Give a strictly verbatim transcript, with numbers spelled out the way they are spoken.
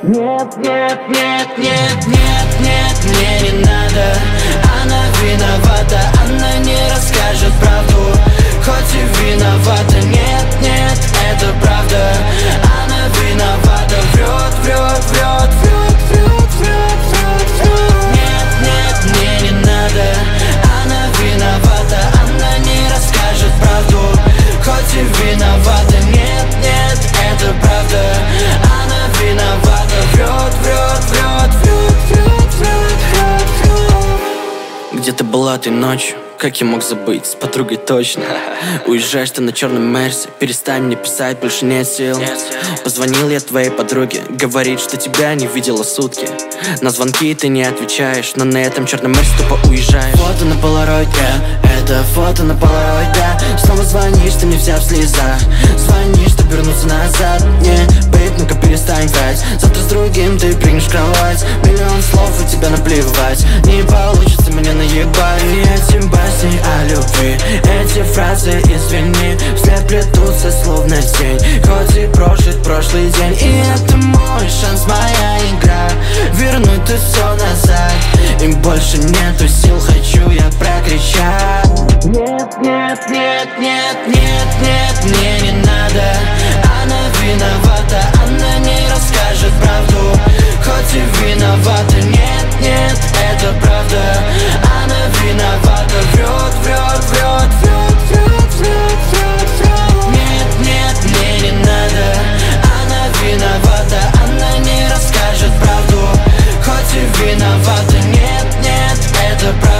Нет, нет, нет, нет, нет, нет, мне не надо. Она виновата, она не расскажет правду, хоть и виновата. Нет, нет, это правда. Она виновата, врет, врет, врет, врет, врет, врет, врет, врет. Нет, нет, мне не надо. Она виновата, она не расскажет правду, хоть и виновата. Нет, нет, это правда. Она виновата, врет, врет, врет, врет, врет, врет, врет, врет. Где ты была той ночью? Как я мог забыть, с подругой точно. Уезжаешь ты на черном Мерсе, перестань мне писать, больше нет сил. Позвонил я твоей подруге, говорит, что тебя не видела сутки. На звонки ты не отвечаешь, но на этом черном Мерсе тупо уезжаешь. Фото на полароиде, это фото на полароиде. Снова звонишь, ты мне вся в слезах. Звонишь, чтобы вернуться назад. Не, бейб, ну-ка перестань врать. Завтра с другим ты прыгнешь в кровать. Миллион слов, и тебя наплевать. Не получится меня наебать. И этим басней о любви, эти фразы извини, вслед плетутся словно тень, хоть и прожит прошлый день. И это мой шанс, моя игра, вернуть ты все назад. И больше нету сил, хочу я прокричать. Нет, нет, нет, нет, нет, нет, мне не надо. Она виновата, она не расскажет правду, хоть и виновата. Нет, нет, это правда. Она виновата, врет, врет, врет, врет, врет, врет, врет, врет. Нет, нет, мне не надо. Она виновата, она не расскажет правду, хоть и виновата. Нет, нет, это правда.